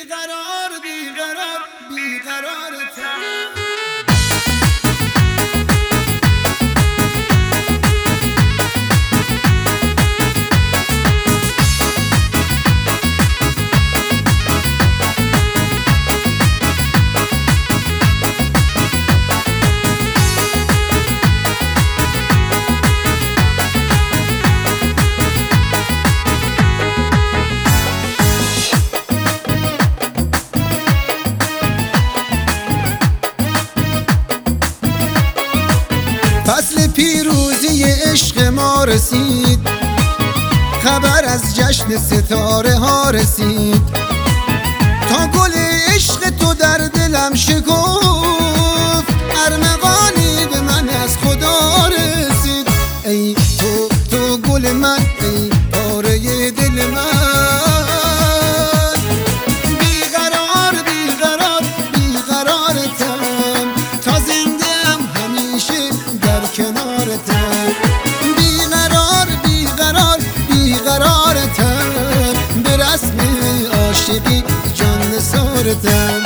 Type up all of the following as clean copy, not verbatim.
بیقرار بیقرار بیقرارتم. فصل پیروزی عشق ما رسید، خبر از جشن ستاره ها رسید. تا گل عشق تو در دلم شکفت، ارمغانی به من از خدا رسید. ای تو گل من، ای پاره دل من، بیقرار بیقرار بیقرارتم. تا زنده‌ام همیشه در کنارتم. بیقرار بیقرار بیقرارتم، به رسم عاشقی جان نثارتم.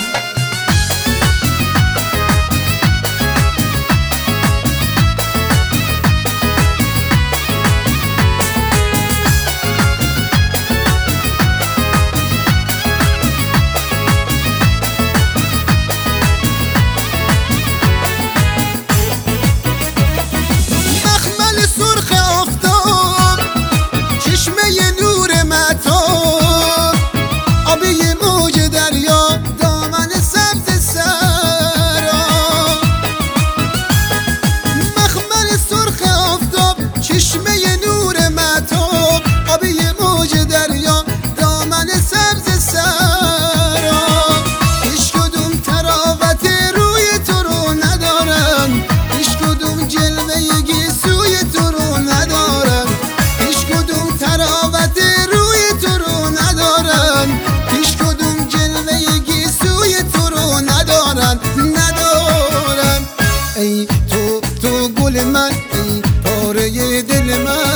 ای تو گل من، ای پاره دل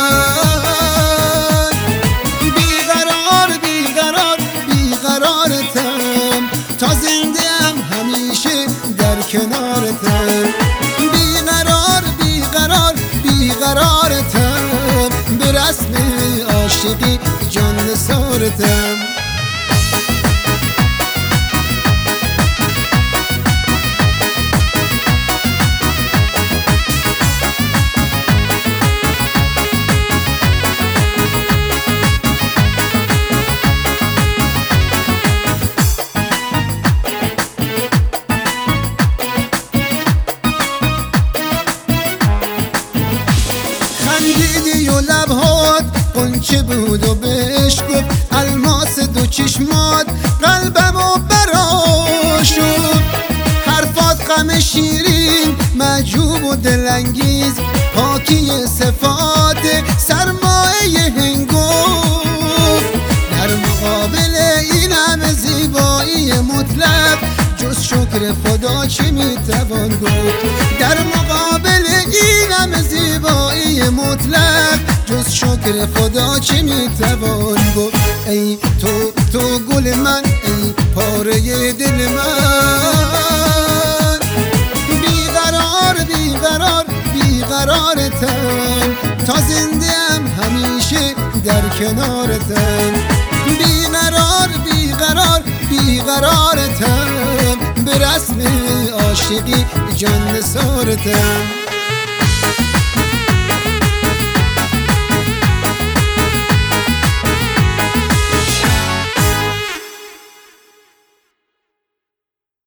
من، بیقرار بیقرار بیقرارتم. تا زنده‌ام همیشه در کنارتم. بیقرار بیقرار بیقرارتم، به رسم عاشقی جان نثارتم. خندیدی و لبهات قنچه بود و بهش گفت الماس دو چشمات قلبمو برا شد. حرفات غم شیرین معجوب و دلانگیز، پاکی صفات سرمایه هنگفت. در مقابل این همه زیبایی مطلق، جز شکر خدا چه میتوان گفت؟ در مقابل این همه زیبایی مطلق، جز شکر خدا چه میتوان گفت؟ ای تو گل من، ای پاره دل من، بیقرار بیقرار بیقرارتم. تا زنده‌ام همیشه در کنارتم. بیقرار بیقرار بیقرارتم، به رسم عاشقی جان نثارتم.